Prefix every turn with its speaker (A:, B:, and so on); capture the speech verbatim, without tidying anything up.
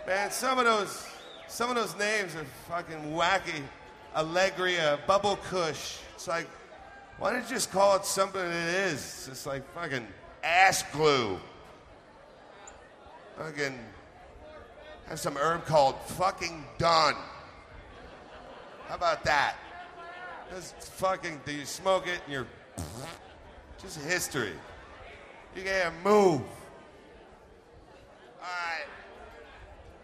A: Man, some of those, some of those names are fucking wacky. Allegria, Bubble Kush. It's like, why don't you just call it something it is? It's just like fucking ass glue. Fucking have some herb called fucking done. How about that? Just fucking, do you smoke it and you're just history. You can't move.